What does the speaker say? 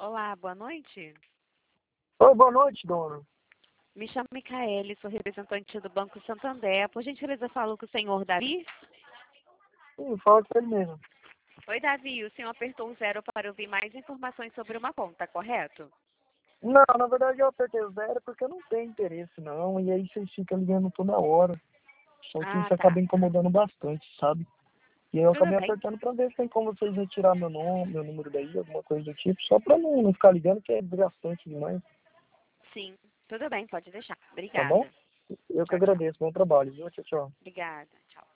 Olá, boa noite. Oi, boa noite, dona. Me chamo Micaele, sou representante do Banco Santander. Por gentileza, falo com o senhor Davi? Sim, fala com ele mesmo. Oi, Davi, o senhor apertou o 0 para ouvir mais informações sobre uma conta, correto? Não, na verdade eu apertei o 0 porque eu não tenho interesse, não. E aí vocês ficam ligando toda hora. Só que Ah, isso tá. acaba incomodando bastante, sabe? E aí eu Tudo acabei bem. apertando pra ver se tem como vocês retirar meu nome, meu número daí, alguma coisa do tipo, só pra não ficar ligando, que é desgastante demais, Sim, tudo bem, pode deixar. tá bom? Obrigada. Eu que Tchau, tchau. agradeço. Bom trabalho, viu? Tchau, tchau. Obrigada. Tchau.